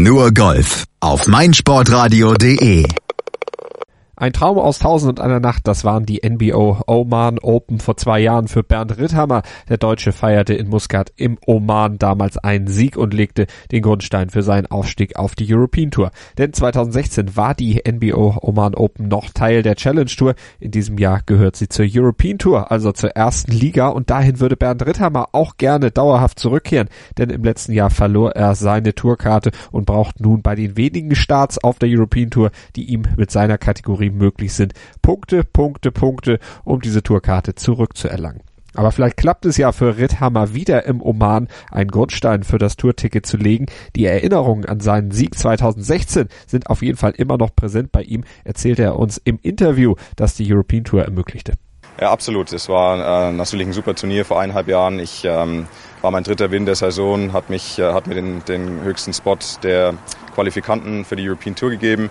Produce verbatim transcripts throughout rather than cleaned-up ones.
Nur Golf auf meinsportradio punkt de. Ein Traum aus Tausend und einer Nacht, das waren die N B O Oman Open vor zwei Jahren für Bernd Ritthammer. Der Deutsche feierte in Muscat im Oman damals einen Sieg und legte den Grundstein für seinen Aufstieg auf die European Tour. Denn zweitausendsechzehn war die N B O Oman Open noch Teil der Challenge Tour. In diesem Jahr gehört sie zur European Tour, also zur ersten Liga, und dahin würde Bernd Ritthammer auch gerne dauerhaft zurückkehren, denn im letzten Jahr verlor er seine Tourkarte und braucht nun bei den wenigen Starts auf der European Tour, die ihm mit seiner Kategorie möglich sind, Punkte, Punkte, Punkte, um diese Tourkarte zurückzuerlangen. Aber vielleicht klappt es ja für Ritthammer wieder im Oman, einen Grundstein für das Tourticket zu legen. Die Erinnerungen an seinen Sieg zweitausendsechzehn sind auf jeden Fall immer noch präsent bei ihm, erzählte er uns im Interview, das die European Tour ermöglichte. Ja, absolut. Es war äh, natürlich ein super Turnier vor eineinhalb Jahren. Ich ähm, war mein dritter Win der Saison, hat mich äh, hat mir den, den höchsten Spot der Qualifikanten für die European Tour gegeben.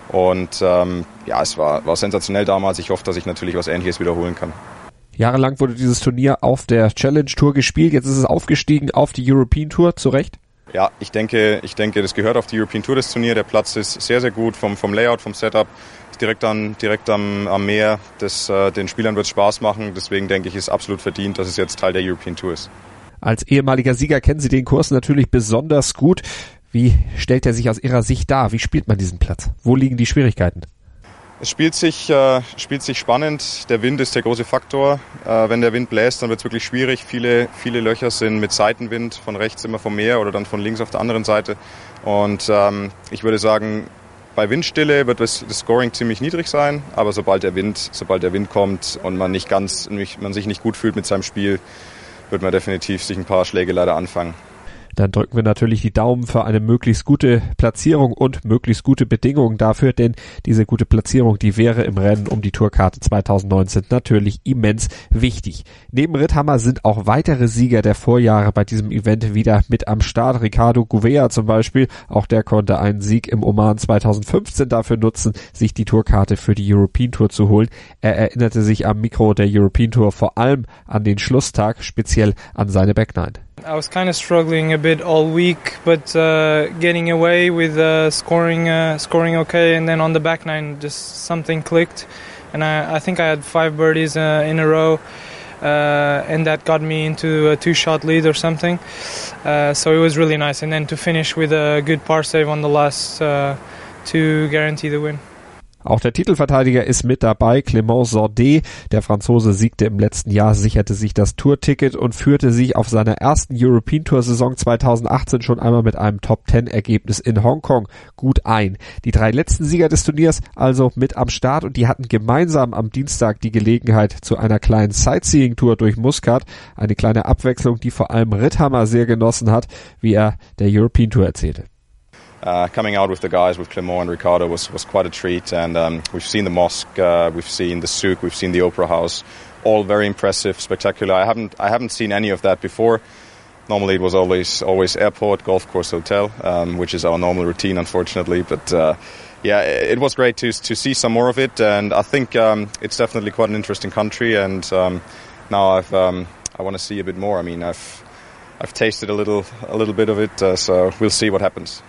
Und ähm, ja, es war, war sensationell damals. Ich hoffe, dass ich natürlich was Ähnliches wiederholen kann. Jahrelang wurde dieses Turnier auf der Challenge Tour gespielt. Jetzt ist es aufgestiegen auf die European Tour, zu Recht? Ja, ich denke, ich denke, das gehört auf die European Tour, das Turnier. Der Platz ist sehr, sehr gut vom, vom Layout, vom Setup. Ist direkt, an, direkt am, am Meer. Das, äh, den Spielern wird es Spaß machen. Deswegen denke ich, ist absolut verdient, dass es jetzt Teil der European Tour ist. Als ehemaliger Sieger kennen Sie den Kurs natürlich besonders gut. Wie stellt er sich aus Ihrer Sicht dar? Wie spielt man diesen Platz? Wo liegen die Schwierigkeiten? Es spielt sich, äh, spielt sich spannend. Der Wind ist der große Faktor. Äh, wenn der Wind bläst, dann wird es wirklich schwierig. Viele, viele Löcher sind mit Seitenwind, von rechts immer vom Meer oder dann von links auf der anderen Seite. Und ähm, ich würde sagen, bei Windstille wird das, das Scoring ziemlich niedrig sein. Aber sobald der Wind, sobald der Wind kommt und man nicht ganz, man sich nicht gut fühlt mit seinem Spiel, wird man definitiv sich ein paar Schläge leider anfangen. Dann drücken wir natürlich die Daumen für eine möglichst gute Platzierung und möglichst gute Bedingungen dafür, denn diese gute Platzierung, die wäre im Rennen um die Tourkarte zweitausendneunzehn natürlich immens wichtig. Neben Ritthammer sind auch weitere Sieger der Vorjahre bei diesem Event wieder mit am Start. Ricardo Gouveia zum Beispiel, auch der konnte einen Sieg im Oman zweitausendfünfzehn dafür nutzen, sich die Tourkarte für die European Tour zu holen. Er erinnerte sich am Mikro der European Tour vor allem an den Schlusstag, speziell an seine Back Nine. I was kind of struggling a bit all week, but uh, getting away with uh, scoring, uh, scoring okay, and then on the back nine, just something clicked, and I, I think I had five birdies uh, in a row, uh, and that got me into a two-shot lead or something. Uh, so it was really nice, and then to finish with a good par save on the last uh, to guarantee the win. Auch der Titelverteidiger ist mit dabei, Clément Sordet. Der Franzose siegte im letzten Jahr, sicherte sich das Tourticket und führte sich auf seiner ersten European Tour Saison zweitausendachtzehn schon einmal mit einem Top Ten Ergebnis in Hongkong gut ein. Die drei letzten Sieger des Turniers also mit am Start und die hatten gemeinsam am Dienstag die Gelegenheit zu einer kleinen Sightseeing-Tour durch Muscat. Eine kleine Abwechslung, die vor allem Ritthammer sehr genossen hat, wie er der European Tour erzählte. Uh, coming out with the guys, with Clément and Ricardo, was, was quite a treat. And um, we've seen the mosque, uh, we've seen the souk, we've seen the Opera House, all very impressive, spectacular. I haven't, I haven't seen any of that before. Normally it was always, always airport, golf course, hotel, um, which is our normal routine, unfortunately. But uh, yeah, it was great to to see some more of it. And I think um, it's definitely quite an interesting country. And um, now I've, um, I want to see a bit more. I mean, I've, I've tasted a little, a little bit of it. Uh, so we'll see what happens.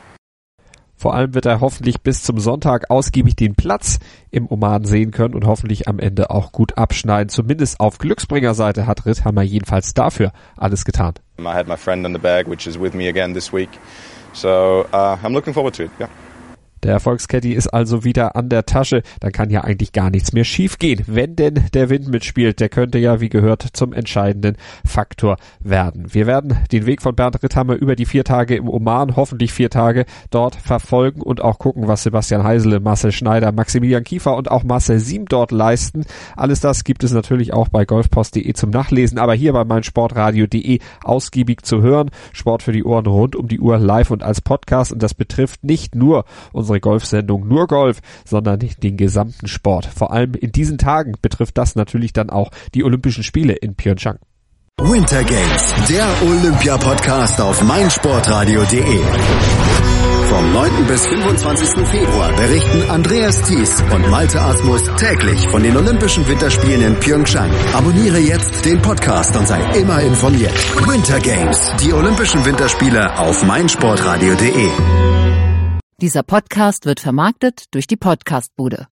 Vor allem wird er hoffentlich bis zum Sonntag ausgiebig den Platz im Oman sehen können und hoffentlich am Ende auch gut abschneiden. Zumindest auf Glücksbringerseite hat Ritthammer jedenfalls dafür alles getan. I had my friend in the bag, which is with me again this week. So uh, I'm looking forward to it. Yeah. Der Erfolgscaddy ist also wieder an der Tasche, dann kann ja eigentlich gar nichts mehr schief gehen. Wenn denn der Wind mitspielt, der könnte ja, wie gehört, zum entscheidenden Faktor werden. Wir werden den Weg von Bernd Ritthammer über die vier Tage im Oman, hoffentlich vier Tage dort verfolgen und auch gucken, was Sebastian Heisele, Marcel Schneider, Maximilian Kiefer und auch Marcel Siem dort leisten. Alles das gibt es natürlich auch bei golfpost punkt de zum Nachlesen, aber hier bei meinsportradio punkt de ausgiebig zu hören. Sport für die Ohren rund um die Uhr live und als Podcast, und das betrifft nicht nur unsere Golfsendung Nur Golf, sondern den gesamten Sport. Vor allem in diesen Tagen betrifft das natürlich dann auch die Olympischen Spiele in Pyeongchang. Winter Games, der Olympia-Podcast auf meinsportradio punkt de. Vom neunten bis fünfundzwanzigsten Februar berichten Andreas Thies und Malte Asmus täglich von den Olympischen Winterspielen in Pyeongchang. Abonniere jetzt den Podcast und sei immer informiert. Winter Games, die Olympischen Winterspiele auf meinsportradio punkt de. Dieser Podcast wird vermarktet durch die Podcastbude.